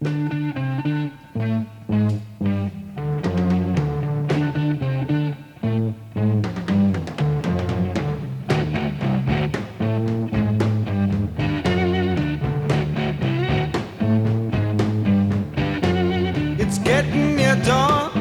It's getting near dawn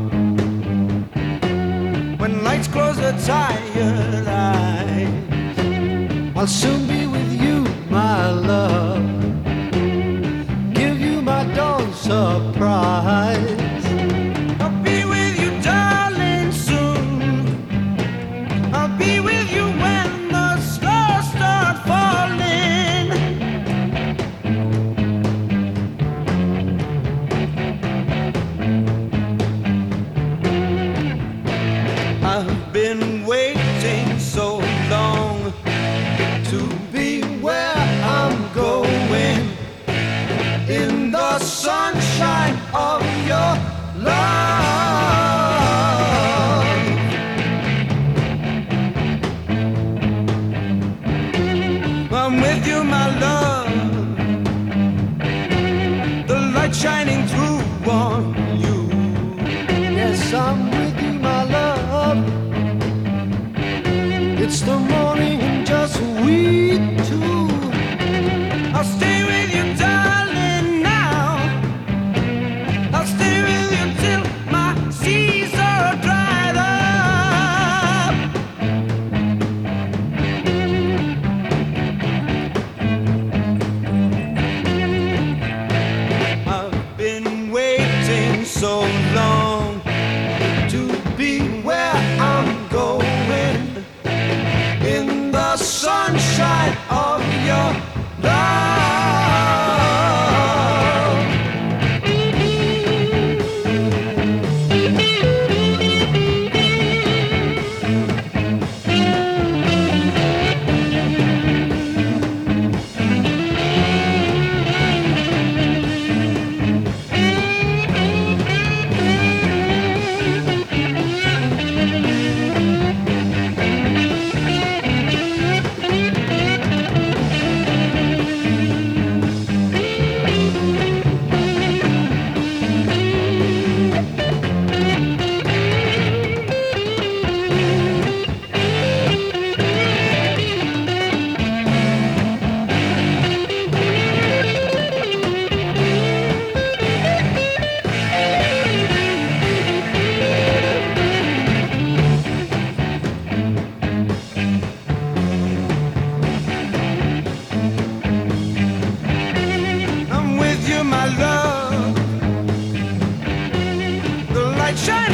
when lights close the tired eyes. I'll soon be with you, my love. Give you my dawn surprise. I'll be with you, darling, soon. I'll be with you when the stars start falling. I've been waiting so long to be where I'm going, in the sunshine of your love. I'm with you, my love, the light shining through on you. Yes, I'm with you, my love. It's the morning and just we two. I'll stay with you, darling, now. I'll stay with you till my seas are dried up. I've been waiting so long to be where I'm going, in the sunshine of your love. I'm with you, my love, the light shines